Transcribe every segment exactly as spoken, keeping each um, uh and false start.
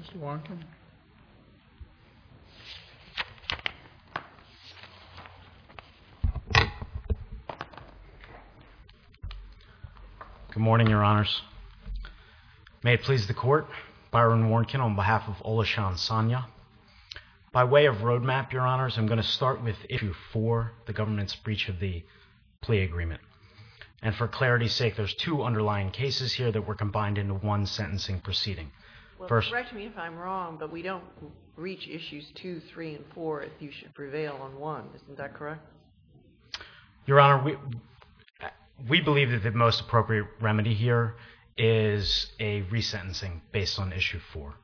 Mister Warnken. Good morning, Your Honors. May it please the Court, Byron Warnken on behalf of Olashan Sanya. By way of roadmap, Your Honors, I'm going to start with issue four, the government's breach of the plea agreement. And for clarity's sake, there's two underlying cases here that were combined into one sentencing proceeding. Well, First, correct me if I'm wrong, but we don't reach issues two, three, and four if you should prevail on one. Isn't that correct? Your Honor, we, we believe that the most appropriate remedy here is a resentencing based on issue four.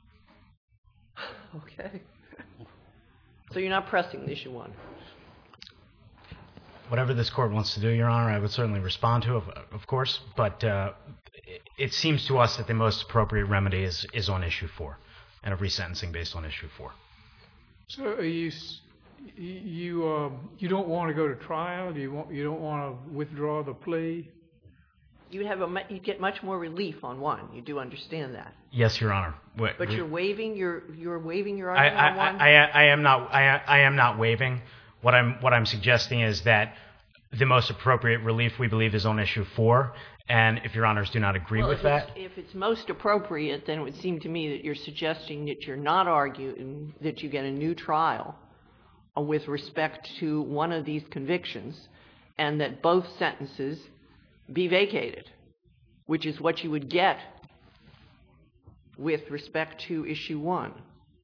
Okay. So you're not pressing issue one? Whatever this Court wants to do, Your Honor, I would certainly respond to, of, of course, but uh, it, it seems to us that the most appropriate remedy is, is on issue four, and a resentencing based on issue four. So are you you uh, you don't want to go to trial? Do you want you don't want to withdraw the plea? You have a you get much more relief on one. You do understand that? Yes, Your Honor. But we, you're waiving your you're waiving your I, argument I, on one. I, I, I am not I, I am not waiving. What I'm what I'm suggesting is that the most appropriate relief we believe is on issue four, and if Your Honors do not agree well, with if that, it's, if it's most appropriate, then it would seem to me that you're suggesting that you're not arguing that you get a new trial with respect to one of these convictions, and that both sentences be vacated, which is what you would get with respect to issue one.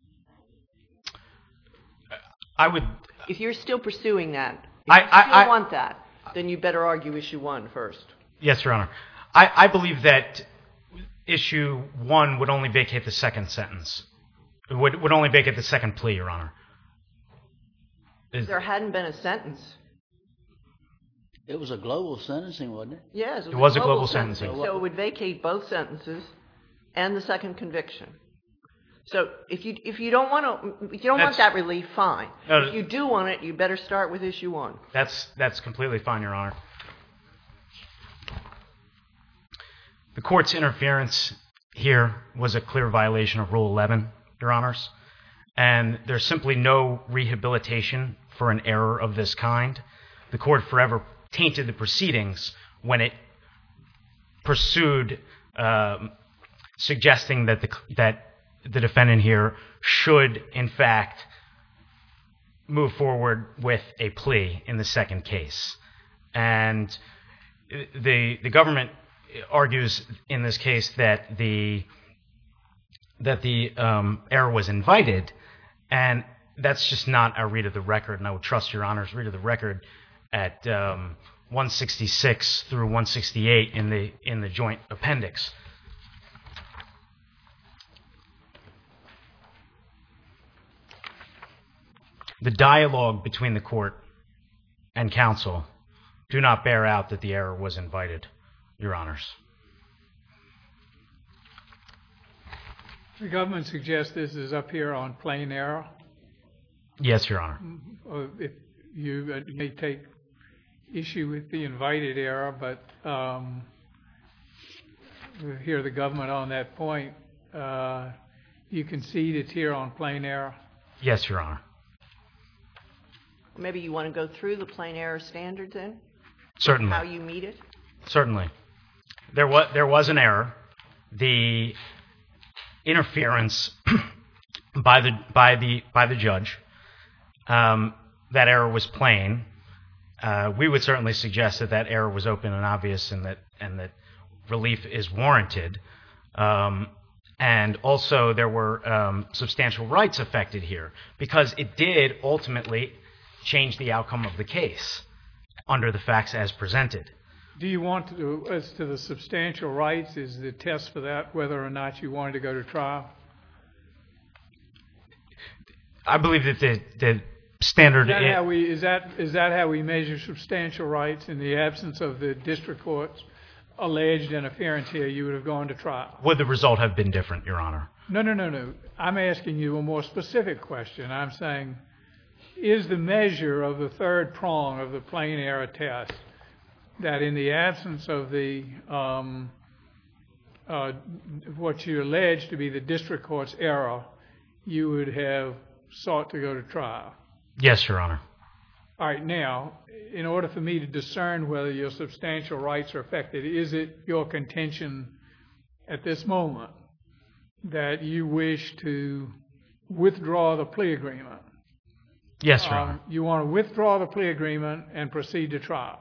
I would. If you're still pursuing that, if I, you I, still I, want that, then you better argue issue one first. Yes, Your Honor. I, I believe that issue one would only vacate the second sentence. It would, would only vacate the second plea, Your Honor. Is, There hadn't been a sentence. It was a global sentencing, wasn't it? Yes, it was, It was a a global, global sentencing. sentencing. So it would vacate both sentences and the second conviction. So if you if you don't want to if you don't That's- want that relief, fine. No, if you do want it, you better start with issue one. That's that's completely fine, Your Honor. The Court's interference here was a clear violation of Rule eleven, Your Honors, and there's simply no rehabilitation for an error of this kind. The Court forever tainted the proceedings when it pursued um, suggesting that the that the defendant here should, in fact, move forward with a plea in the second case. And the the government argues in this case that the that the um, error was invited, and that's just not our read of the record. And I would trust Your Honor's read of the record at um, one sixty-six through one sixty-eight in the in the joint appendix. The dialogue between the court and counsel do not bear out that the error was invited, Your Honors. The government suggests this is up here on plain error. Yes, Your Honor. Or if you uh, may take issue with the invited error, but um, we hear the government on that point. Uh, you concede it's here on plain error? Yes, Your Honor. Maybe you want to go through the plain error standards then? Certainly. How you meet it? Certainly. There was there was an error. The interference by the by the by the judge. Um, that error was plain. Uh, we would certainly suggest that that error was open and obvious, and that and that relief is warranted. Um, and also, there were um, substantial rights affected here because it did ultimately change the outcome of the case under the facts as presented. Do you want to, as to the substantial rights, is the test for that whether or not you wanted to go to trial? I believe that the the standard Is that, how we, is that is that how we measure substantial rights in the absence of the district court's alleged interference here? You would have gone to trial. Would the result have been different, Your Honor? No, no, no, no. I'm asking you a more specific question. I'm saying, is the measure of the third prong of the plain error test that in the absence of the um, uh, what you allege to be the district court's error, you would have sought to go to trial. Yes, Your Honor. All right, now, in order for me to discern whether your substantial rights are affected, is it your contention at this moment that you wish to withdraw the plea agreement? Yes, Your Um, Honor. you want to withdraw the plea agreement and proceed to trial?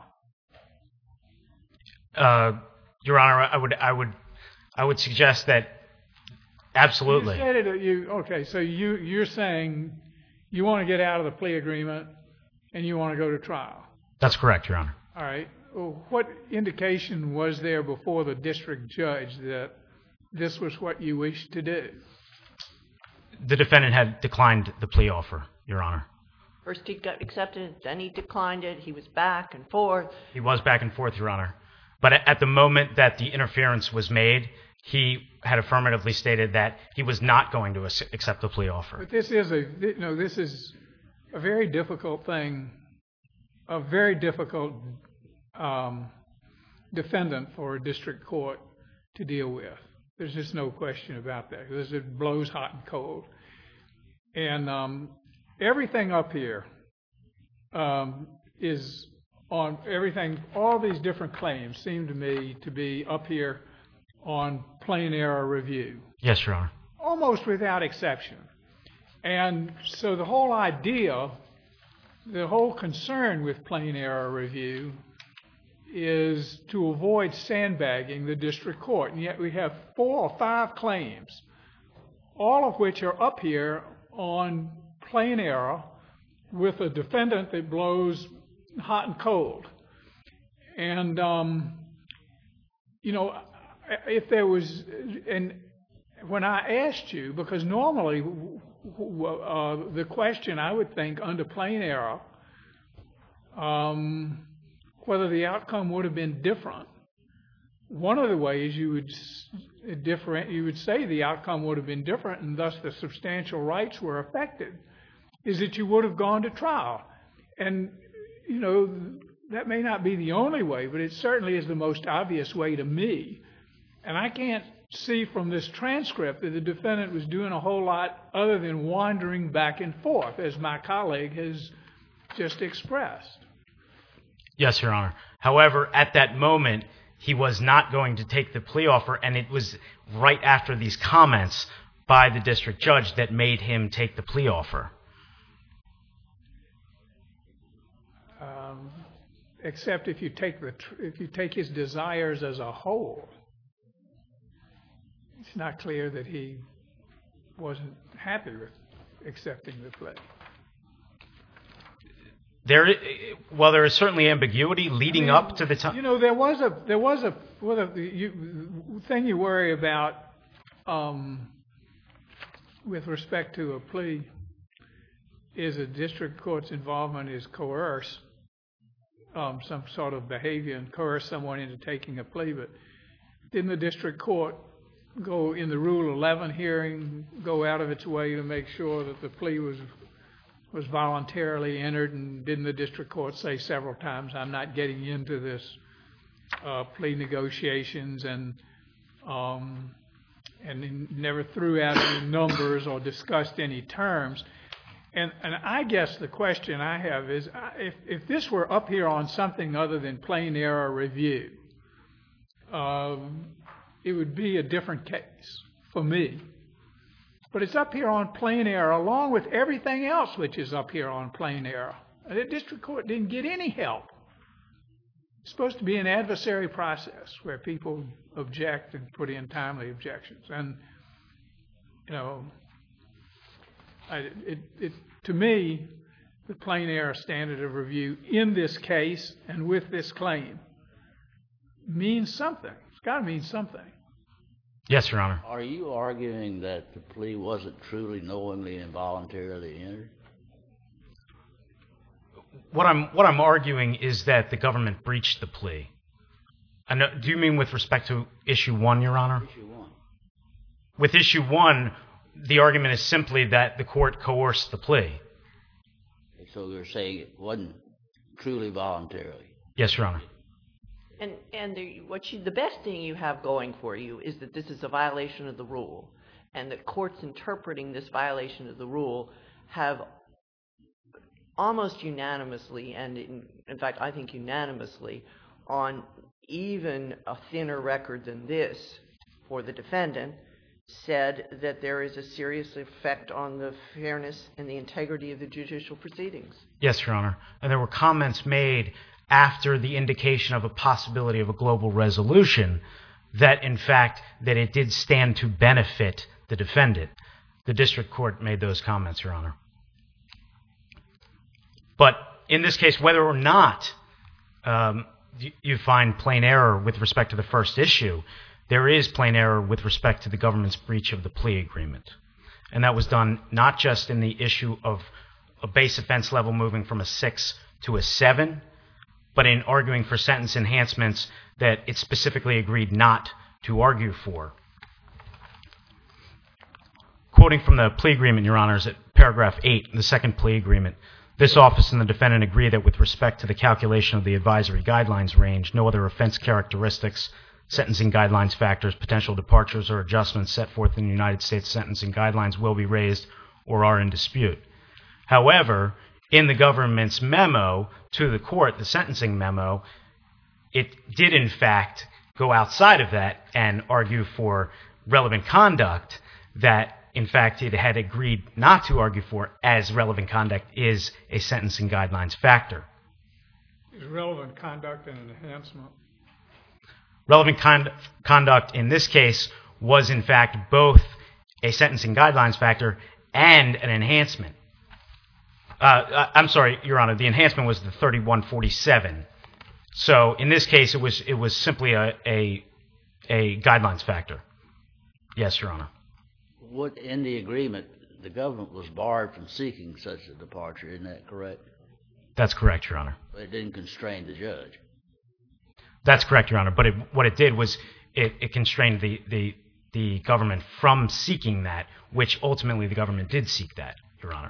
Uh, Your Honor, I would, I would, I would suggest that absolutely. You said it. You okay? So you you're saying you want to get out of the plea agreement and you want to go to trial? That's correct, Your Honor. All right. Well, what indication was there before the district judge that this was what you wished to do? The defendant had declined the plea offer, Your Honor. First he got accepted, then he declined it. He was back and forth. He was back and forth, Your Honor. But at the moment that the interference was made, he had affirmatively stated that he was not going to accept the plea offer. But this is a you know this is a very difficult thing, a very difficult um, defendant for a district court to deal with. There's just no question about that. Because it blows hot and cold, and um, everything up here um, is on everything. All these different claims seem to me to be up here on plain error review. Yes, Your Honor. Almost without exception. And so the whole idea, the whole concern with plain error review is to avoid sandbagging the district court. And yet we have four or five claims, all of which are up here on plain error with a defendant that blows hot and cold. And, um, you know, if there was, and when I asked you, because normally uh, the question I would think under plain error, um, whether the outcome would have been different, one of the ways you would different, you would say the outcome would have been different and thus the substantial rights were affected, is that you would have gone to trial. And, you know, that may not be the only way, but it certainly is the most obvious way to me. And I can't see from this transcript that the defendant was doing a whole lot other than wandering back and forth, as my colleague has just expressed. Yes, Your Honor. However, at that moment, he was not going to take the plea offer, and it was right after these comments by the district judge that made him take the plea offer. Um, except if you take the tr- if you take his desires as a whole, it's not clear that he wasn't happy with accepting the plea. There, well, there is certainly ambiguity leading I mean, up to the time. You know, there was a there was a well, the you, thing you worry about um, with respect to a plea is a district court's involvement is coerce um, some sort of behavior and coerce someone into taking a plea. But didn't the district court go in the Rule eleven hearing go out of its way to make sure that the plea was was voluntarily entered? And didn't the district court say several times, I'm not getting into this uh, plea negotiations, and um, and never threw out any numbers or discussed any terms? And, and I guess the question I have is, if, if this were up here on something other than plain error review, um, it would be a different case for me. But it's up here on plain error along with everything else which is up here on plain error. The district court didn't get any help. It's supposed to be an adversary process where people object and put in timely objections. And, you know, I, it, it, to me, the plain error standard of review in this case and with this claim means something. It's got to mean something. Yes, Your Honor. Are you arguing that the plea wasn't truly knowingly and voluntarily entered? What I'm what I'm arguing is that the government breached the plea. I know, do you mean with respect to issue one, Your Honor? Issue one. With issue one, the argument is simply that the court coerced the plea. So you're saying it wasn't truly voluntarily? Yes, Your Honor. And and the, what you, the best thing you have going for you is that this is a violation of the rule, and that courts interpreting this violation of the rule have almost unanimously, and in, in fact I think unanimously, on even a thinner record than this for the defendant, said that there is a serious effect on the fairness and the integrity of the judicial proceedings. Yes, Your Honor. And there were comments made after the indication of a possibility of a global resolution that, in fact, that it did stand to benefit the defendant. The district court made those comments, Your Honor. But in this case, whether or not um, you, you find plain error with respect to the first issue, there is plain error with respect to the government's breach of the plea agreement. And that was done not just in the issue of a base offense level moving from a six to a seven, but in arguing for sentence enhancements that it specifically agreed not to argue for. Quoting from the plea agreement, Your Honors, at paragraph eight, the second plea agreement, this office and the defendant agree that with respect to the calculation of the advisory guidelines range, no other offense characteristics, sentencing guidelines factors, potential departures, or adjustments set forth in the United States sentencing guidelines will be raised or are in dispute. However, in the government's memo to the court, the sentencing memo, it did in fact go outside of that and argue for relevant conduct that in fact it had agreed not to argue for, as relevant conduct is a sentencing guidelines factor. Is relevant conduct an enhancement? Relevant con- conduct in this case was in fact both a sentencing guidelines factor and an enhancement. Uh, I'm sorry, Your Honor, the enhancement was the thirty-one forty-seven. So in this case, it was it was simply a a, a guidelines factor. Yes, Your Honor. What, in the agreement, the government was barred from seeking such a departure, isn't that correct? That's correct, Your Honor. But it didn't constrain the judge. That's correct, Your Honor. But it, what it did was it, it constrained the, the the government from seeking that, which ultimately the government did seek that, Your Honor.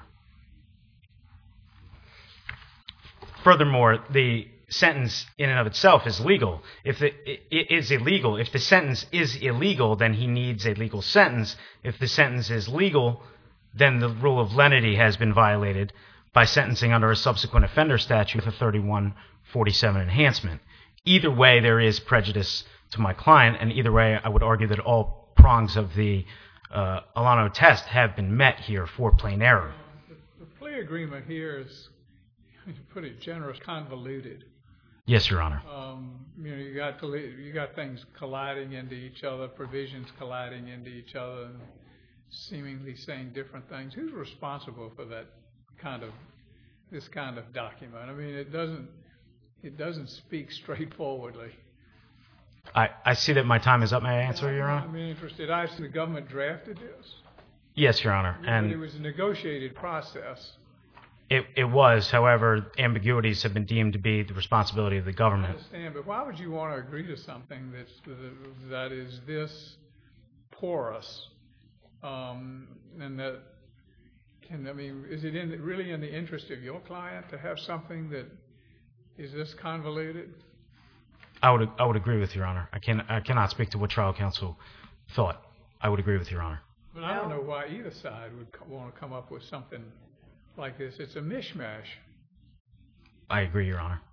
Furthermore, the sentence in and of itself is legal. If it, it is illegal, if the sentence is illegal, then he needs a legal sentence. If the sentence is legal, then the rule of lenity has been violated by sentencing under a subsequent offender statute with a thirty-one forty-seven enhancement. Either way, there is prejudice to my client, and either way, I would argue that all prongs of the uh, Alano test have been met here for plain error. The, the plea agreement here is, to put it generous, convoluted. Yes, Your Honor. Um, you know, you got to, you got things colliding into each other, provisions colliding into each other, and seemingly saying different things. Who's responsible for that kind of this kind of document? I mean, it doesn't it doesn't speak straightforwardly. I, I see that my time is up. May I answer, Your Honor? I'm interested. I see the government drafted this. Yes, Your Honor. And it was a negotiated process. It, it was. However, ambiguities have been deemed to be the responsibility of the I government. understand, but why would you want to agree to something that's, that is this porous? Um, and that can, I mean, is it in, really in the interest of your client to have something that is this convoluted? I would I would agree with Your Honor. I can I cannot speak to what trial counsel thought. I would agree with Your Honor. But I don't know why either side would co- want to come up with something like this. It's a mishmash. I agree, Your Honor.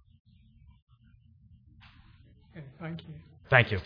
Okay, thank you. Thank you.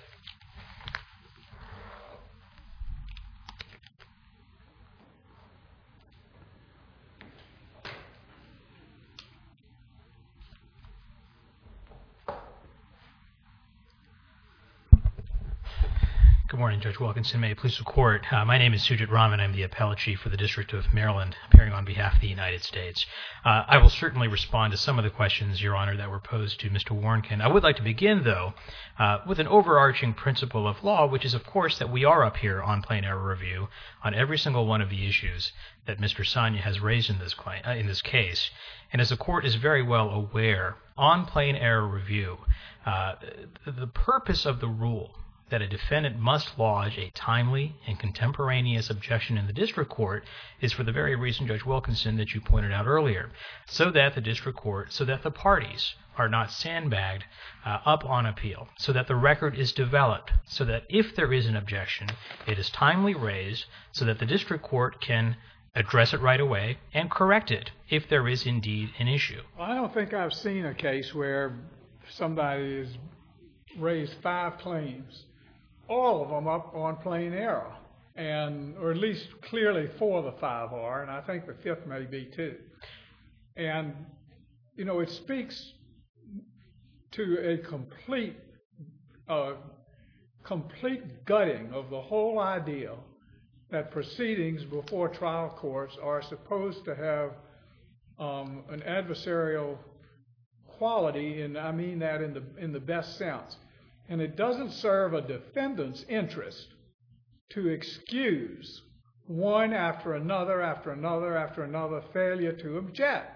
Good morning, Judge Wilkinson. May it please the Court. Uh, my name is Sujit Raman. I'm the Appellate Chief for the District of Maryland, appearing on behalf of the United States. Uh, I will certainly respond to some of the questions, Your Honor, that were posed to Mister Warnken. I would like to begin, though, uh, with an overarching principle of law, which is, of course, that we are up here on plain error review on every single one of the issues that Mister Sanya has raised in this, claim, uh, in this case. And as the Court is very well aware, on plain error review, uh, the, the purpose of the rule that a defendant must lodge a timely and contemporaneous objection in the district court is for the very reason, Judge Wilkinson, that you pointed out earlier, so that the district court, so that the parties are not sandbagged uh, up on appeal, so that the record is developed, so that if there is an objection, it is timely raised, so that the district court can address it right away and correct it if there is indeed an issue. I don't think I've seen a case where somebody has raised five claims, all of them up on plain error, and or at least clearly four of the five are, and I think the fifth may be too. And, you know, it speaks to a complete, uh, complete gutting of the whole idea that proceedings before trial courts are supposed to have um, an adversarial quality, and I mean that in the in the best sense. And it doesn't serve a defendant's interest to excuse one after another, after another, after another failure to object.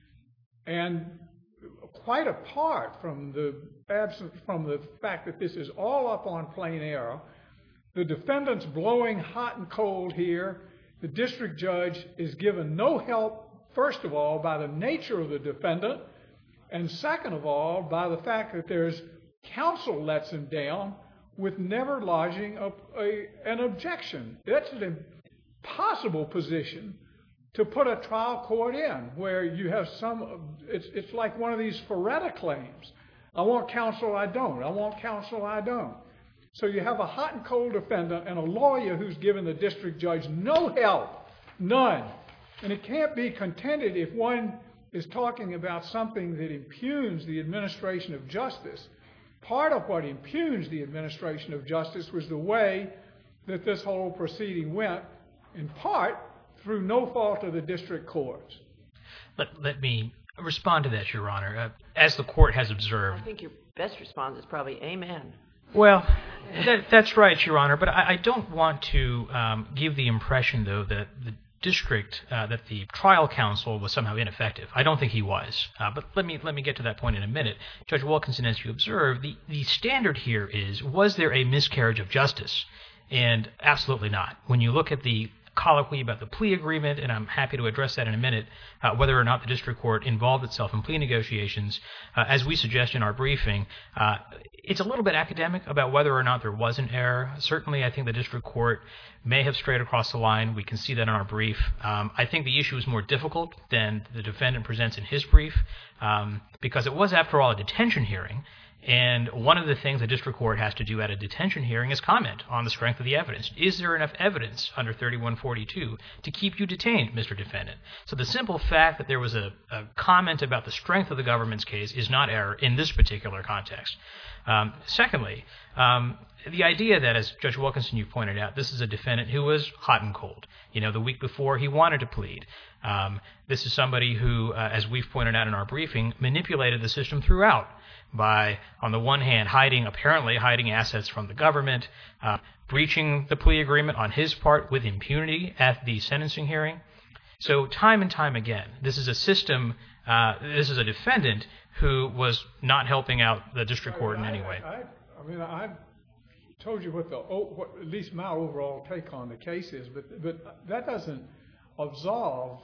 And quite apart from the absence, from the fact that this is all up on plain error, the defendant's blowing hot and cold here. The district judge is given no help, first of all, by the nature of the defendant, and second of all, by the fact that there's counsel lets him down with never lodging a, a, an objection. That's an impossible position to put a trial court in, where you have some, it's, it's like one of these Ferretta claims. I want counsel, I don't. I want counsel, I don't. So you have a hot and cold defendant and a lawyer who's given the district judge no help, none. And it can't be contended if one is talking about something that impugns the administration of justice. Part of what impugns the administration of justice was the way that this whole proceeding went, in part through no fault of the district courts. Let, let me respond to that, Your Honor. Uh, as the court has observed... I think your best response is probably amen. Well, that, that's right, Your Honor, but I, I don't want to um, give the impression, though, that the district, uh, that the trial counsel was somehow ineffective. I don't think he was. Uh, but let me let me get to that point in a minute. Judge Wilkinson, as you observed, the, the standard here is, was there a miscarriage of justice? And absolutely not. When you look at the colloquy about the plea agreement, and I'm happy to address that in a minute, uh, whether or not the district court involved itself in plea negotiations, uh, as we suggest in our briefing, uh, it's a little bit academic about whether or not there was an error. Certainly, I think the district court may have strayed across the line. We can see that in our brief. Um, I think the issue is more difficult than the defendant presents in his brief, um, because it was, after all, a detention hearing. And one of the things the district court has to do at a detention hearing is comment on the strength of the evidence. Is there enough evidence under thirty-one forty-two to keep you detained, Mister Defendant? So the simple fact that there was a, a comment about the strength of the government's case is not error in this particular context. Um, secondly, um, the idea that, as Judge Wilkinson, you pointed out, this is a defendant who was hot and cold. You know, the week before he wanted to plead. Um, this is somebody who, uh, as we've pointed out in our briefing, manipulated the system throughout by, on the one hand, hiding, apparently hiding assets from the government, uh, breaching the plea agreement on his part with impunity at the sentencing hearing. So time and time again, this is a system, uh, this is a defendant who was not helping out the district court in any way. I, I, I mean, I told you what the, what, at least my overall take on the case is, but, but that doesn't absolve,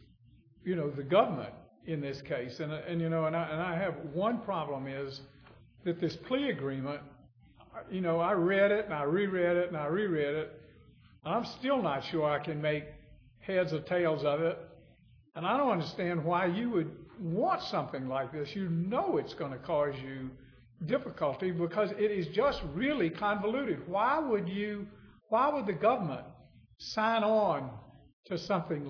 you know, the government in this case. And, and you know, and I, and I have one problem is that this plea agreement, you know, I read it and I reread it and I reread it. I'm still not sure I can make heads or tails of it. And I don't understand why you would want something like this. You know it's going to cause you difficulty because it is just really convoluted. Why would you, why would the government sign on to something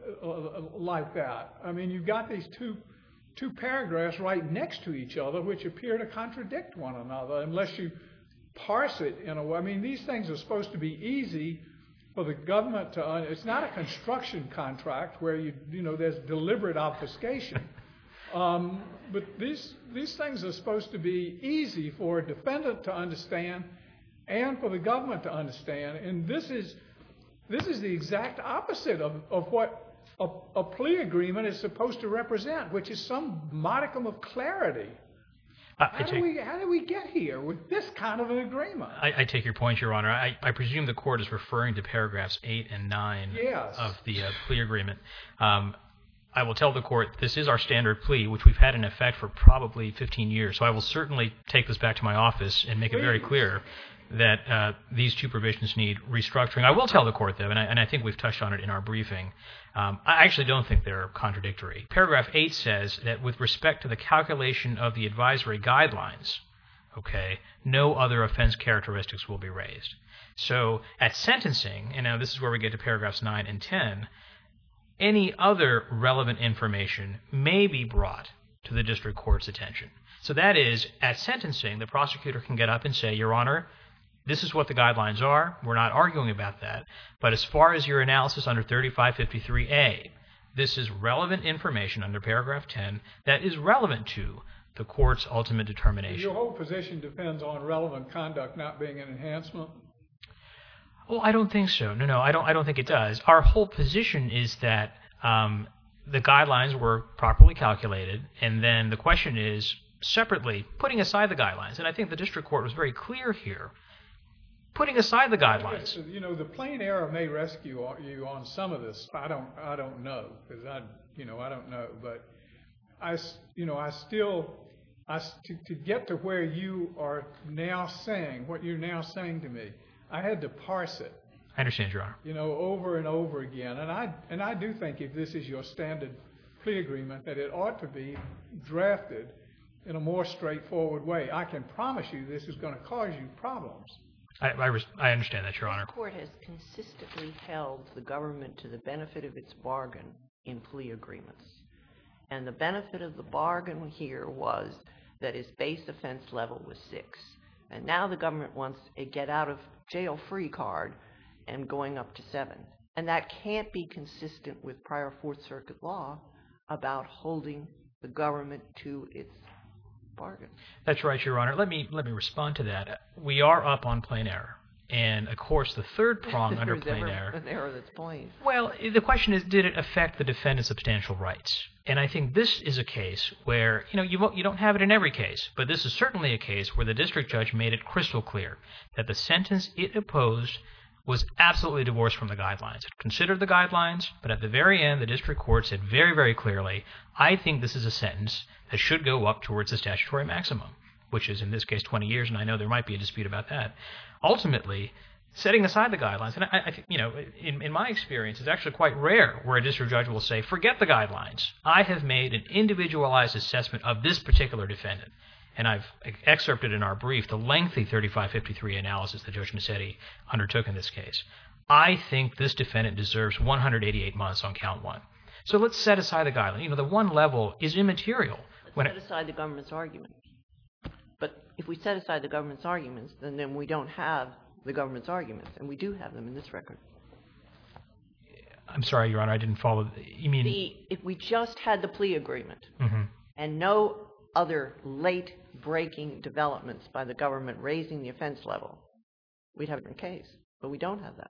like that? I mean, you've got these two two paragraphs right next to each other which appear to contradict one another unless you parse it in a way. I mean, these things are supposed to be easy for the government to, uh, it's not a construction contract where you, you know, there's deliberate obfuscation. Um, but these, these things are supposed to be easy for a defendant to understand and for the government to understand. And this is, this is the exact opposite of, of what a, a plea agreement is supposed to represent, which is some modicum of clarity. I, I How do take, we, how did we get here with this kind of an agreement? I, I take your point, Your Honor. I, I presume the court is referring to paragraphs eight and nine Yes. of the uh, plea agreement. Um, I will tell the court this is our standard plea, which we've had in effect for probably fifteen years. So I will certainly take this back to my office and make it very Please. clear that uh, these two provisions need restructuring. I will tell the court, though, and I, and I think we've touched on it in our briefing, um, I actually don't think they're contradictory. Paragraph eight says that with respect to the calculation of the advisory guidelines, okay, no other offense characteristics will be raised. So at sentencing, and now this is where we get to paragraphs nine and ten, any other relevant information may be brought to the district court's attention. So that is, at sentencing, the prosecutor can get up and say, Your Honor, this is what the guidelines are. We're not arguing about that. But as far as your analysis under thirty-five fifty-three A, this is relevant information under paragraph ten that is relevant to the court's ultimate determination. Your whole position depends on relevant conduct not being an enhancement? Oh, I don't think so. No, no, I don't. I don't think it does. Our whole position is that um, the guidelines were properly calculated, and then the question is separately putting aside the guidelines. And I think the district court was very clear here. Putting aside the guidelines. You know, the plain error may rescue you on some of this. I don't. I don't know because I, you know, I don't know. But I, you know, I still, I to, to get to where you are now saying what you're now saying to me. I had to parse it, I understand, Your Honor. you know, over and over again. And I and I do think if this is your standard plea agreement, that it ought to be drafted in a more straightforward way. I can promise you this is going to cause you problems. I, I, res- I understand that, Your Honor. The court has consistently held the government to the benefit of its bargain in plea agreements. And the benefit of the bargain here was that its base offense level was six. And now the government wants a get-out-of-jail-free card and going up to seven. And that can't be consistent with prior Fourth Circuit law about holding the government to its bargain. That's right, Your Honor. Let me let me respond to that. We are up on plain error. And, of course, the third prong under There's plain ever error. an error that's plain. Well, the question is, did it affect the defendant's substantial rights? And I think this is a case where, you know, you won't, you don't have it in every case, but this is certainly a case where the district judge made it crystal clear that the sentence it opposed was absolutely divorced from the guidelines. It considered the guidelines, but at the very end, the district court said very, very clearly, I think this is a sentence that should go up towards the statutory maximum, which is in this case twenty years, and I know there might be a dispute about that. Ultimately, setting aside the guidelines, and I, I think, you know, in, in my experience, it's actually quite rare where a district judge will say, forget the guidelines. I have made an individualized assessment of this particular defendant. And I've excerpted in our brief the lengthy thirty-five fifty-three analysis that Judge Nassetti undertook in this case. I think this defendant deserves one hundred eighty-eight months on count one. So let's set aside the guideline. You know, the one level is immaterial. Let's when set it, aside the government's argument. But if we set aside the government's arguments, then, then we don't have the government's arguments, and we do have them in this record. I'm sorry, Your Honor, I didn't follow. You mean... The, if we just had the plea agreement Mm-hmm. and no other late-breaking developments by the government raising the offense level, we'd have a different case. But we don't have that.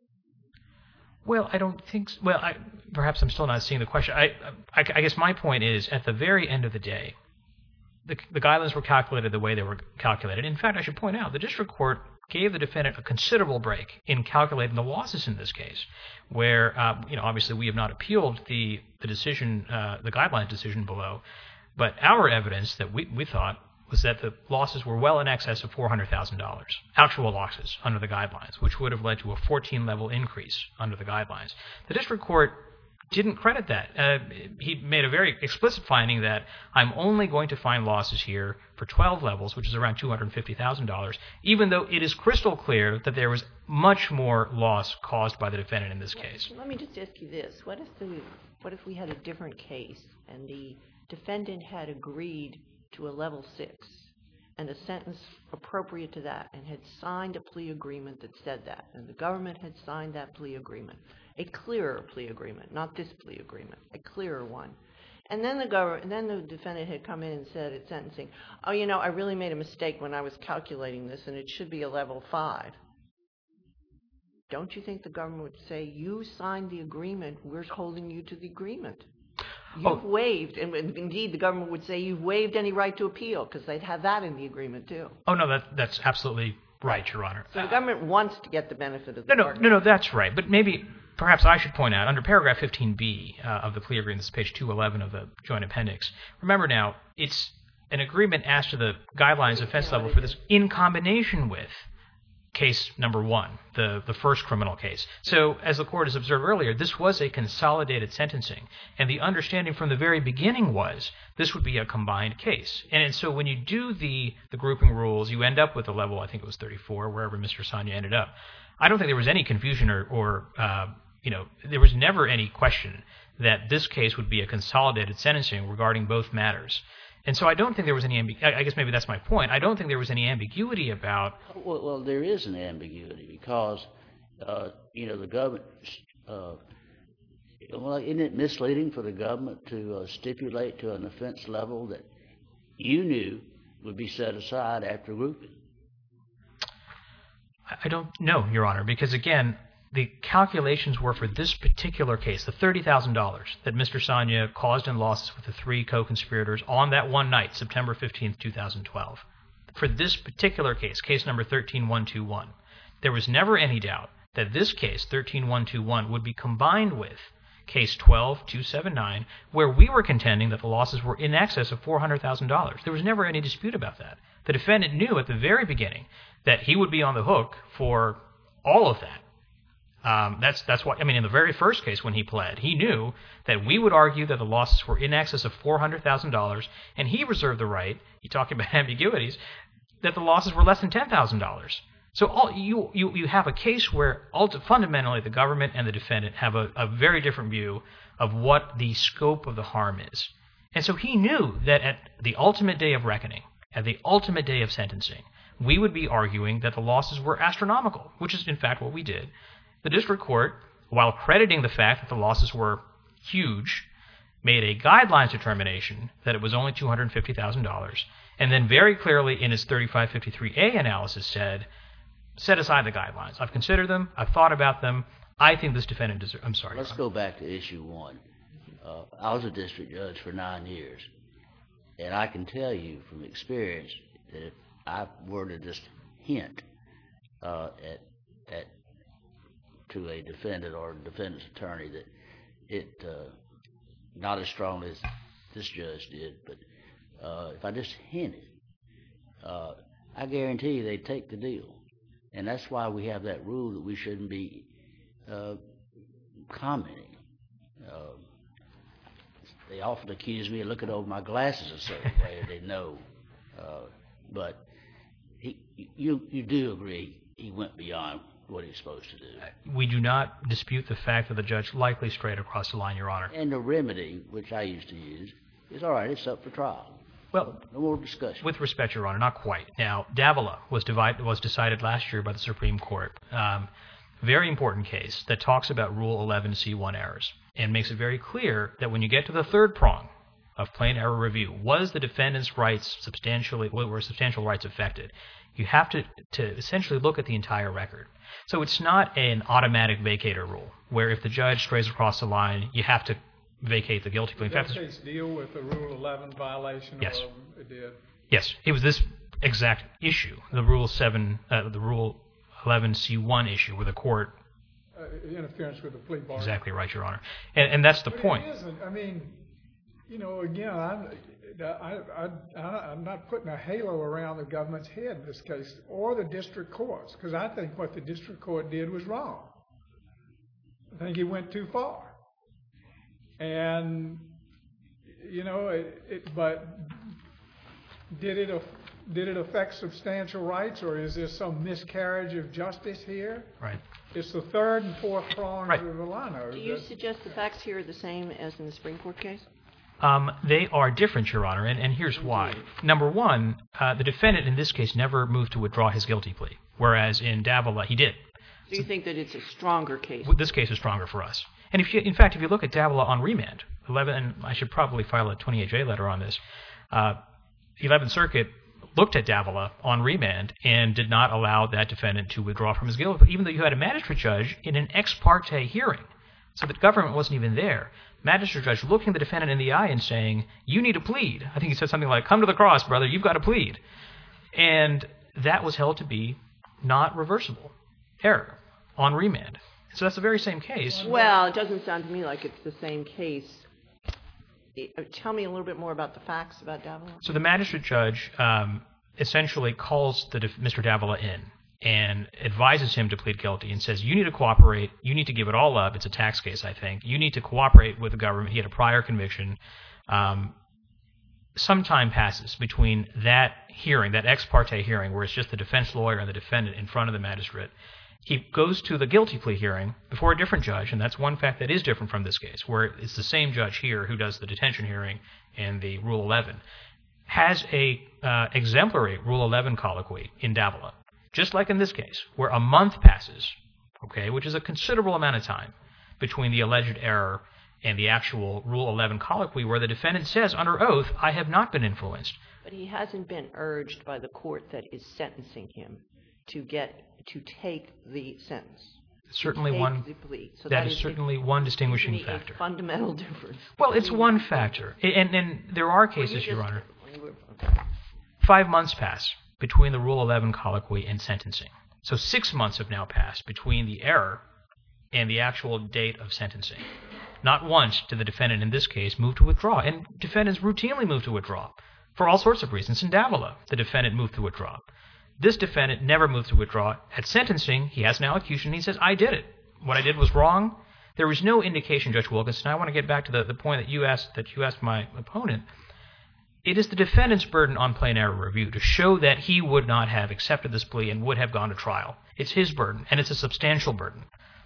Well, I don't think so. Well, I, perhaps I'm still not seeing the question. I, I, I guess my point is, at the very end of the day, the, the guidelines were calculated the way they were calculated. In fact, I should point out, the district court gave the defendant a considerable break in calculating the losses in this case, where, uh, you know, obviously we have not appealed the, the decision, uh, the guidelines decision below, but our evidence that we, we thought was that the losses were well in excess of four hundred thousand dollars, actual losses under the guidelines, which would have led to a fourteen-level increase under the guidelines. The district court didn't credit that. Uh, he made a very explicit finding that I'm only going to find losses here for twelve levels, which is around two hundred fifty thousand dollars, even though it is crystal clear that there was much more loss caused by the defendant in this case. Let me just ask you this. What if, the, what if we had a different case and the defendant had agreed to a level six and a sentence appropriate to that and had signed a plea agreement that said that, and the government had signed that plea agreement, a clearer plea agreement, not this plea agreement, a clearer one. And then the government, and then the defendant had come in and said at sentencing, oh, you know, I really made a mistake when I was calculating this, and it should be a level five. Don't you think the government would say, you signed the agreement, we're holding you to the agreement? You've Oh. waived, and indeed the government would say you've waived any right to appeal, because they'd have that in the agreement too. Oh, no, that, that's absolutely right, Your Honor. So the government wants to get the benefit of the No, no, bargain. no, no, that's right. But maybe, perhaps I should point out, under paragraph fifteen B uh, of the plea agreement, this is page two eleven of the joint appendix, remember now, it's an agreement as to the guidelines offense level for this in combination with case number one, the, the first criminal case. So, as the court has observed earlier, this was a consolidated sentencing, and the understanding from the very beginning was this would be a combined case. And, and so when you do the, the grouping rules, you end up with a level, I think it was thirty-four, wherever Mister Sanya ended up. I don't think there was any confusion or, or uh, you know, there was never any question that this case would be a consolidated sentencing regarding both matters. And so I don't think there was any ambiguity. I guess maybe that's my point. I don't think there was any ambiguity about. Well, well there is an ambiguity because, uh, you know, the government, uh, well, isn't it misleading for the government to uh, stipulate to an offense level that you knew would be set aside after grouping? I don't know, Your Honor, because again, the calculations were for this particular case, the thirty thousand dollars that Mister Sanya caused in losses with the three co-conspirators on that one night, September fifteenth, two thousand twelve. For this particular case, case number thirteen one two one, there was never any doubt that this case, thirteen one two one, would be combined with case twelve two seventy-nine, where we were contending that the losses were in excess of four hundred thousand dollars. There was never any dispute about that. The defendant knew at the very beginning that he would be on the hook for all of that. Um, that's that's why, I mean, in the very first case when he pled, he knew that we would argue that the losses were in excess of four hundred thousand dollars, and he reserved the right, you talk about ambiguities, that the losses were less than ten thousand dollars. So all, you, you, you have a case where ulti- fundamentally the government and the defendant have a, a very different view of what the scope of the harm is. And so he knew that at the ultimate day of reckoning, at the ultimate day of sentencing, we would be arguing that the losses were astronomical, which is in fact what we did. The district court, while crediting the fact that the losses were huge, made a guidelines determination that it was only two hundred fifty thousand dollars, and then very clearly in its thirty-five fifty-three A analysis said, set aside the guidelines. I've considered them. I've thought about them. I think this defendant deserves... I'm sorry. Let's go back to issue one. Uh, I was a district judge for nine years, and I can tell you from experience that if I were to just hint uh, at, at to a defendant or a defendant's attorney that it, uh, not as strongly as this judge did, but uh, if I just hinted, uh, I guarantee you they'd take the deal. And that's why we have that rule that we shouldn't be uh, commenting. Uh, they often accuse me of looking over my glasses a certain way, or they know. Uh, but he, you, you do agree he went beyond what he's supposed to do. We do not dispute the fact that the judge likely strayed across the line, Your Honor. And the remedy, which I used to use, is all right, it's up for trial. Well, no more discussion. With respect, Your Honor, not quite. Now, Davila was, divide, was decided last year by the Supreme Court. Um, very important case that talks about Rule eleven C one errors and makes it very clear that when you get to the third prong of plain error review, was the defendant's rights substantially, were substantial rights affected? You have to, to essentially look at the entire record. So it's not an automatic vacator rule where if the judge strays across the line, you have to vacate the guilty plea. Did that case deal with the Rule eleven violation? Yes. Or it did? Yes. It was this exact issue, the Rule seven, uh, the Rule eleven C one issue where the court... Uh, interference with the plea bargain. Exactly right, Your Honor. And, and that's the but point. It isn't. I mean, you know, again, I'm, I, I, I, I'm not putting a halo around the government's head in this case, or the district courts, because I think what the district court did was wrong. I think he went too far. And, you know, it, it, but did it, did it affect substantial rights, or is there some miscarriage of justice here? Right. It's the third and fourth prongs Right. of the Lano. Do you suggest the facts here are the same as in the Supreme Court case? Um, they are different, Your Honor, and, and here's why. Number one, uh, the defendant in this case never moved to withdraw his guilty plea, whereas in Davila he did. So you think that it's a stronger case? This case is stronger for us. And if you, in fact, if you look at Davila on remand, eleven, and I should probably file a twenty-eight J letter on this, uh, eleventh Circuit looked at Davila on remand and did not allow that defendant to withdraw from his guilty plea, even though you had a magistrate judge in an ex parte hearing So the government wasn't even there. Magistrate judge looking the defendant in the eye and saying, you need to plead. I think he said something like, come to the cross, brother, you've got to plead. And that was held to be not reversible error on remand. So that's the very same case. Well, it doesn't sound to me like it's the same case. Tell me a little bit more about the facts about Davila. So the magistrate judge um, essentially calls the def- Mister Davila in and advises him to plead guilty and says, you need to cooperate. You need to give it all up. It's a tax case, I think. You need to cooperate with the government. He had a prior conviction. Um, some time passes between that hearing, that ex parte hearing, where it's just the defense lawyer and the defendant in front of the magistrate. He goes to the guilty plea hearing before a different judge, and that's one fact that is different from this case, where it's the same judge here who does the detention hearing and the Rule eleven, has a uh, exemplary Rule eleven colloquy in Davila, just like in this case, where a month passes, okay, which is a considerable amount of time between the alleged error and the actual Rule eleven colloquy, where the defendant says under oath, I have not been influenced. But he hasn't been urged by the court that is sentencing him to get to take the sentence. Certainly take one. The plea. So that that is is certainly one distinguishing a factor. Fundamental difference. Well, it's one factor, and and there are cases, Well, you Your just- Honor. okay. Five months pass between the Rule eleven colloquy and sentencing. So six months have now passed between the error and the actual date of sentencing. Not once did the defendant in this case move to withdraw, and defendants routinely move to withdraw for all sorts of reasons. In Davila, the defendant moved to withdraw. This defendant never moved to withdraw. At sentencing, he has an allocution. He says, I did it. What I did was wrong. There was no indication, Judge Wilkinson. I want to get back to the, the point that you asked that you asked my opponent. It is the defendant's burden on plain error review to show that he would not have accepted this plea and would have gone to trial. It's his burden, and it's a substantial burden.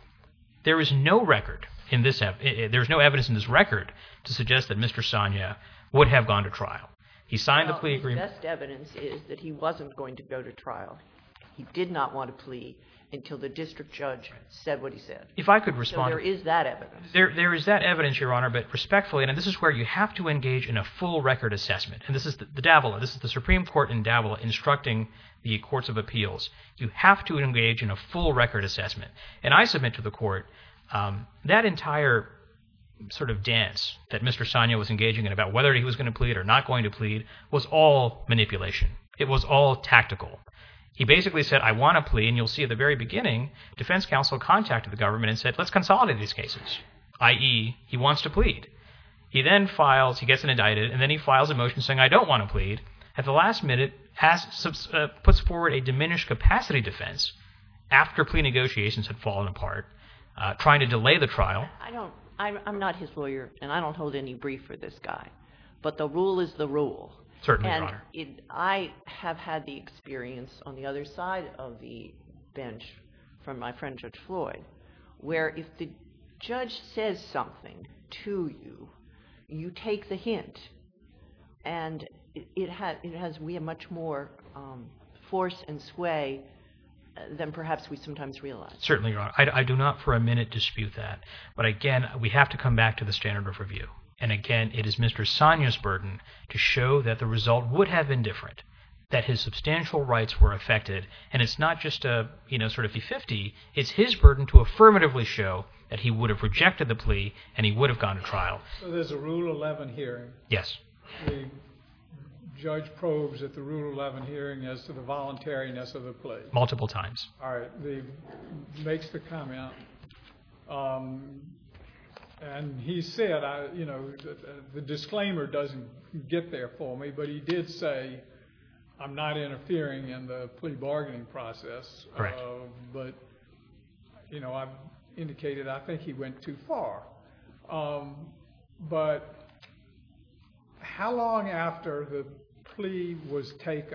There is no record in this ev- there's no evidence in this record to suggest that Mister Sanya would have gone to trial. He signed Well, the plea his agreement. best evidence is that he wasn't going to go to trial. He did not want to plea until the district judge said what he said. If I could So respond. there is that evidence. There, there is that evidence, Your Honor, but respectfully, and this is where you have to engage in a full record assessment. And this is the, the Davila. This is the Supreme Court in Davila instructing the courts of appeals. You have to engage in a full record assessment. And I submit to the court um, that entire sort of dance that Mister Sanya was engaging in about whether he was going to plead or not going to plead was all manipulation. It was all tactical. He basically said, I want to plea, and you'll see at the very beginning, defense counsel contacted the government and said, let's consolidate these cases, that is he wants to plead. He then files, he gets indicted, and then he files a motion saying, I don't want to plead. At the last minute, has, uh, puts forward a diminished capacity defense after plea negotiations had fallen apart, uh, trying to delay the trial. I don't, I'm, I'm not his lawyer, and I don't hold any brief for this guy. But the rule is the rule. Certainly, Your And Honor. it, I have had the experience on the other side of the bench from my friend Judge Floyd, where if the judge says something to you, you take the hint, and it, it, ha- it has we have much more um, force and sway than perhaps we sometimes realize. Certainly, Your Honor. I, I do not for a minute dispute that. But again, we have to come back to the standard of review. And again, it is Mister Sanya's burden to show that the result would have been different, that his substantial rights were affected. And it's not just a, you know, sort of fifty-fifty. It's his burden to affirmatively show that he would have rejected the plea and he would have gone to trial. So there's a Rule eleven hearing. Yes. The judge probes at the Rule eleven hearing as to the voluntariness of the plea. Multiple times. All right, the, makes the comment, um, and he said, I, you know, the, the disclaimer doesn't get there for me, but he did say, I'm not interfering in the plea bargaining process. Correct. Uh, but, you know, I've indicated I think he went too far. Um, but how long after the plea was taken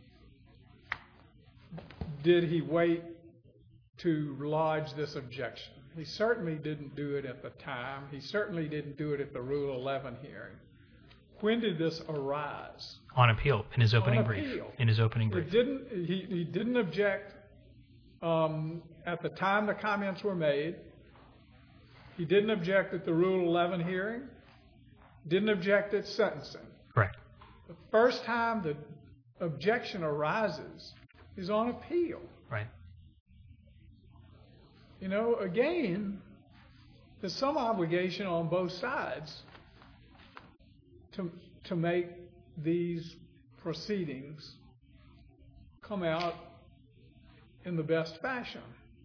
did he wait to lodge this objection? He certainly didn't do it at the time. He certainly didn't do it at the Rule eleven hearing. When did this arise? On appeal, in his opening On brief. appeal. In his opening brief. It didn't. He, he didn't object um, at the time the comments were made. He didn't object at the Rule eleven hearing. Didn't object at sentencing. Correct. The first time the objection arises is on appeal. Right. You know, again, there's some obligation on both sides to to make these proceedings come out in the best fashion.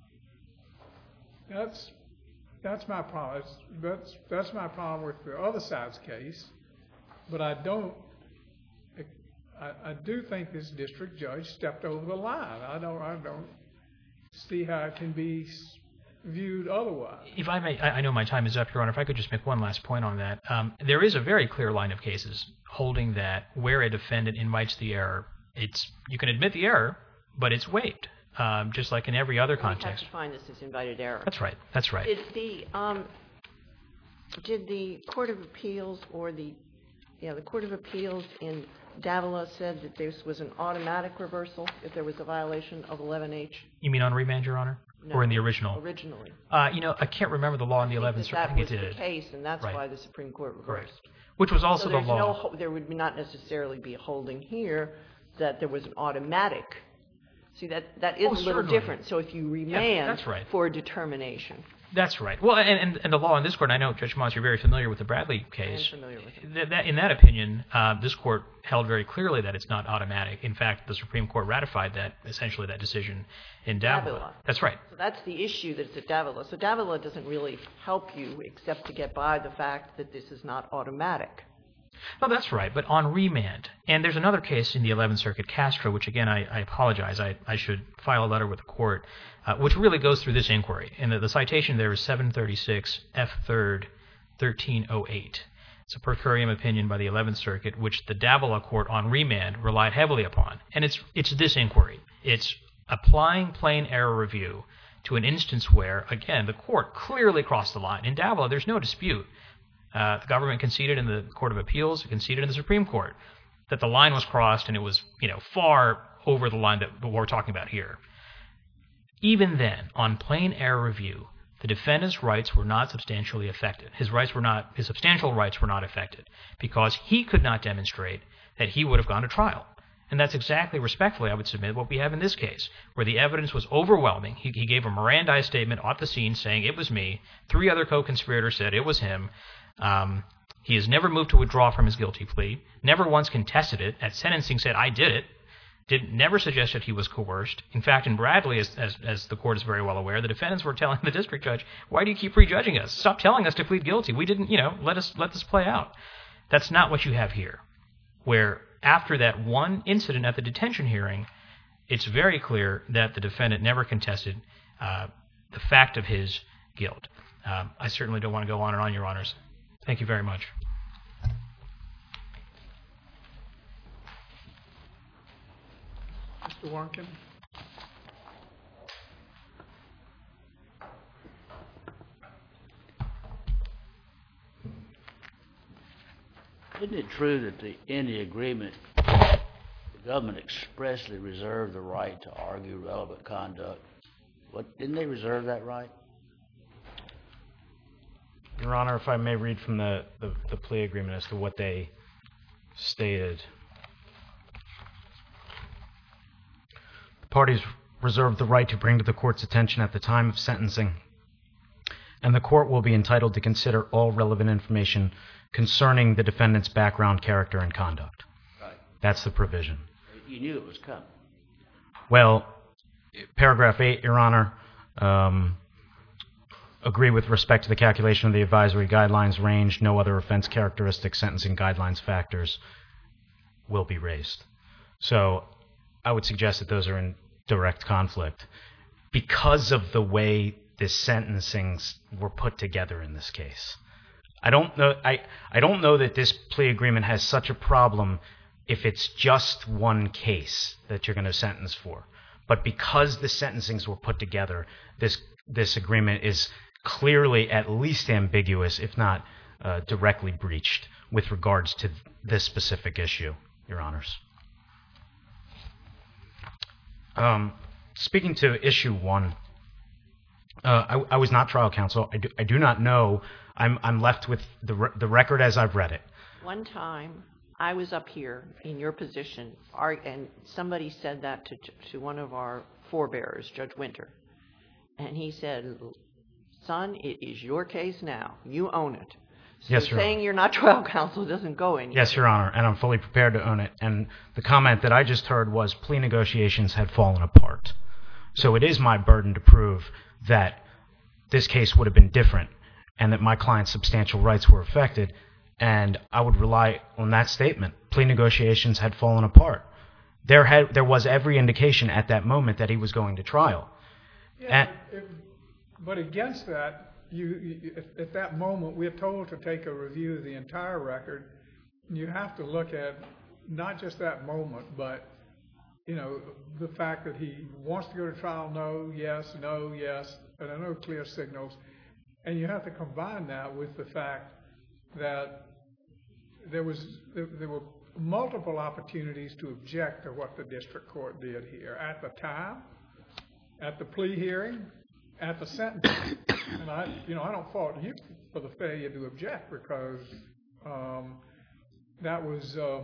That's that's my problem. That's that's my problem with the other side's case. But I don't. I, I do think this district judge stepped over the line. I don't. I don't see how it can be viewed otherwise. If I may, I I know my time is up, Your Honor. If I could just make one last point on that. Um, there is a very clear line of cases holding that where a defendant invites the error, it's you can admit the error, but it's waived, um, just like in every other context. We have to find this as invited error. That's right. That's right. Did the um, did the Court of Appeals or the yeah the Court of Appeals in Davila said that this was an automatic reversal if there was a violation of eleven H? You mean on remand, Your Honor? No, or in the original? Originally. Uh, you know, I can't remember the law in the eleventh Circuit. That I think was it the did. case, and that's Right. why the Supreme Court reversed. Correct. Which was also so the there's law. No, ho- there would not necessarily be a holding here that there was an automatic. See, that, that is Oh, a little certainly. different. So if you remand that's right. for a determination. That's right. Well, and, and, and the law in this court, and I know, Judge Moss, you're very familiar with the Bradley case. I'm familiar with it. That, that, in that opinion, uh, this court held very clearly that it's not automatic. In fact, the Supreme Court ratified that, essentially that decision in Davila. Davila. That's right. So that's the issue that's at Davila. So Davila doesn't really help you except to get by the fact that this is not automatic. No, that's right, but on remand. And there's another case in the eleventh Circuit, Castro, which, again, I, I apologize. I, I should file a letter with the court, uh, which really goes through this inquiry. And the, the citation there is seven thirty-six F third thirteen oh eight. It's a per curiam opinion by the eleventh Circuit, which the Davila court on remand relied heavily upon. And it's it's this inquiry. It's applying plain error review to an instance where, again, the court clearly crossed the line. In Davila, there's no dispute. Uh, the government conceded in the Court of Appeals, conceded in the Supreme Court, that the line was crossed and it was, you know, far over the line that we're talking about here. Even then, on plain error review, the defendant's rights were not substantially affected. His rights were not, his substantial rights were not affected because he could not demonstrate that he would have gone to trial. And that's exactly, respectfully, I would submit, what we have in this case, where the evidence was overwhelming. He, he gave a Mirandized statement at the scene saying, it was me. Three other co-conspirators said it was him. Um, he has never moved to withdraw from his guilty plea, never once contested it. At sentencing said, I did it. Did, never suggested he was coerced. In fact, in Bradley, as, as, as the court is very well aware, the defendants were telling the district judge, why do you keep prejudging us? Stop telling us to plead guilty. We didn't, you know, let us let this play out. That's not what you have here, where after that one incident at the detention hearing, it's very clear that the defendant never contested uh, the fact of his guilt. Um, I certainly don't want to go on and on, Your Honors. Thank you very much. Mister Warnken? Isn't it true that the, in the agreement, the government expressly reserved the right to argue relevant conduct? What, didn't they reserve that right? Your Honor, if I may read from the, the, the plea agreement as to what they stated. The parties reserve the right to bring to the court's attention at the time of sentencing, and the court will be entitled to consider all relevant information concerning the defendant's background, character, and conduct. Right. That's the provision. You knew it was coming. Well, paragraph eight, Your Honor, um, agree with respect to the calculation of the advisory guidelines range. No other offense characteristics, sentencing guidelines factors will be raised. So I would suggest that those are in direct conflict because of the way the sentencings were put together in this case. I don't know. I, I don't know that this plea agreement has such a problem if it's just one case that you're going to sentence for. But because the sentencings were put together, this this agreement is clearly at least ambiguous, if not uh, directly breached, with regards to this specific issue, Your Honors. Um, speaking to issue one, uh, I, I was not trial counsel. I do, I do not know. I'm I'm left with the re- the record as I've read it. One time, I was up here in your position, ar- and somebody said that to, to one of our forebearers, Judge Winter. And he said, son, it is your case now. You own it. So Yes, Your saying Honor. you're not trial counsel doesn't go anywhere. Yes, Your Honor, and I'm fully prepared to own it. And the comment that I just heard was plea negotiations had fallen apart. So it is my burden to prove that this case would have been different and that my client's substantial rights were affected, and I would rely on that statement. Plea negotiations had fallen apart. There had there was every indication at that moment that he was going to trial. Yeah, And- but, if, but against that, you, you at, at that moment, we're told to take a review of the entire record. You have to look at not just that moment, but you know the fact that he wants to go to trial. No, yes, no, yes, and there are no clear signals. And you have to combine that with the fact that there was there, there were multiple opportunities to object to what the district court did here at the time, at the plea hearing, at the sentencing. And I, you know, I don't fault you for the failure to object because um, that was uh,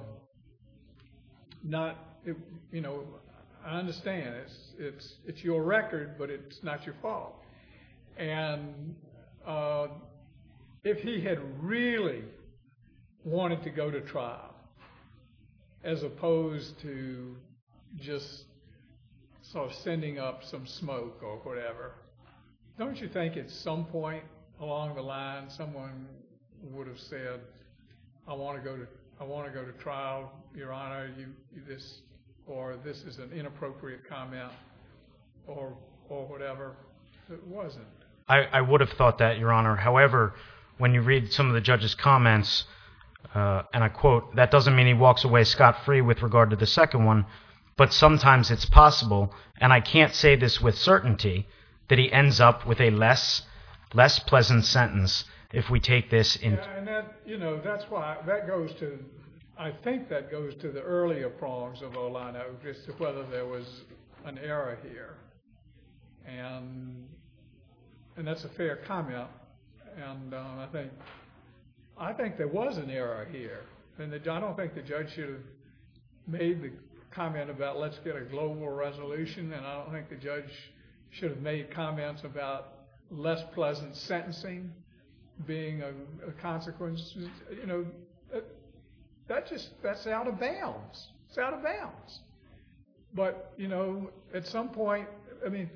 not, it, you know, I understand it's it's it's your record, but it's not your fault. And uh, if he had really wanted to go to trial, as opposed to just sort of sending up some smoke or whatever, don't you think at some point along the line someone would have said, "I want to go to I want to go to trial, Your Honor. You, you this or this is an inappropriate comment, or or whatever." It wasn't. I, I would have thought that, Your Honor. However, when you read some of the judge's comments, uh, and I quote, "That doesn't mean he walks away scot-free with regard to the second one, but sometimes it's possible, and I can't say this with certainty, that he ends up with a less less pleasant sentence if we take this in." Yeah, and that, you know, that's why that goes to, I think that goes to the earlier prongs of Olano, as to whether there was an error here. And and that's a fair comment. And um, I think I think there was an error here. And the, I don't think the judge should have made the comment about let's get a global resolution, and I don't think the judge should have made comments about less pleasant sentencing being a, a consequence. You know, that, that just, that's out of bounds. It's out of bounds. But, you know, at some point, I mean,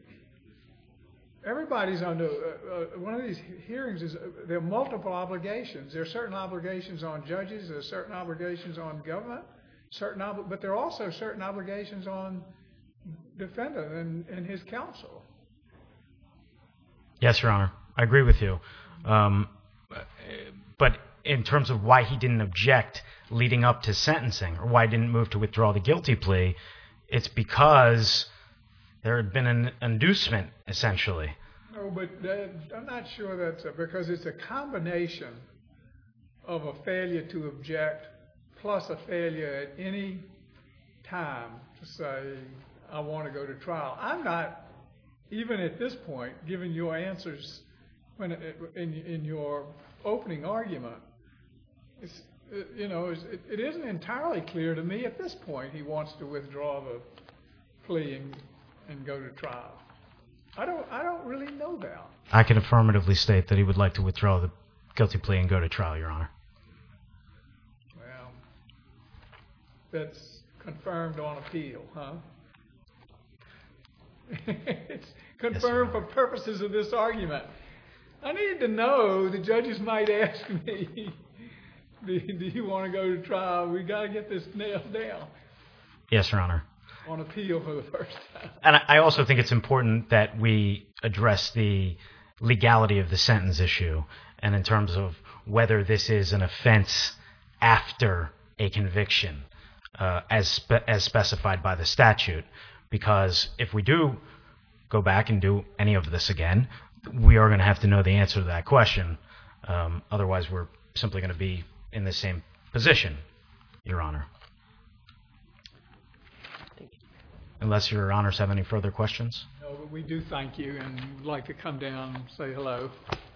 everybody's under, uh, uh, one of these hearings is, uh, there are multiple obligations. There are certain obligations on judges, there are certain obligations on government, certain ob- but there are also certain obligations on defendant and, and his counsel. Yes, Your Honor. I agree with you. Um, but in terms of why he didn't object leading up to sentencing, or why he didn't move to withdraw the guilty plea, it's because there had been an inducement, essentially. No, but that, I'm not sure that's a, because it's a combination of a failure to object plus a failure at any time to say, I want to go to trial. I'm not, even at this point, giving your answers when in, in your opening argument. It's, you know, it's, it, it isn't entirely clear to me at this point he wants to withdraw the plea and, and go to trial. I don't, I don't really know that. I can affirmatively state that he would like to withdraw the guilty plea and go to trial, Your Honor. Well, that's confirmed on appeal, huh? It's confirmed for purposes of this argument. I need to know, the judges might ask me, do, do you want to go to trial? We got to get this nailed down. Yes, Your Honor. On appeal for the first time. And I I also think it's important that we address the legality of the sentence issue, and in terms of whether this is an offense after a conviction, uh, as spe- as specified by the statute. Because if we do go back and do any of this again, we are going to have to know the answer to that question. Um, otherwise, we're simply going to be in the same position, Your Honor. Unless Your Honors have any further questions. No, but we do thank you and would like to come down and say hello.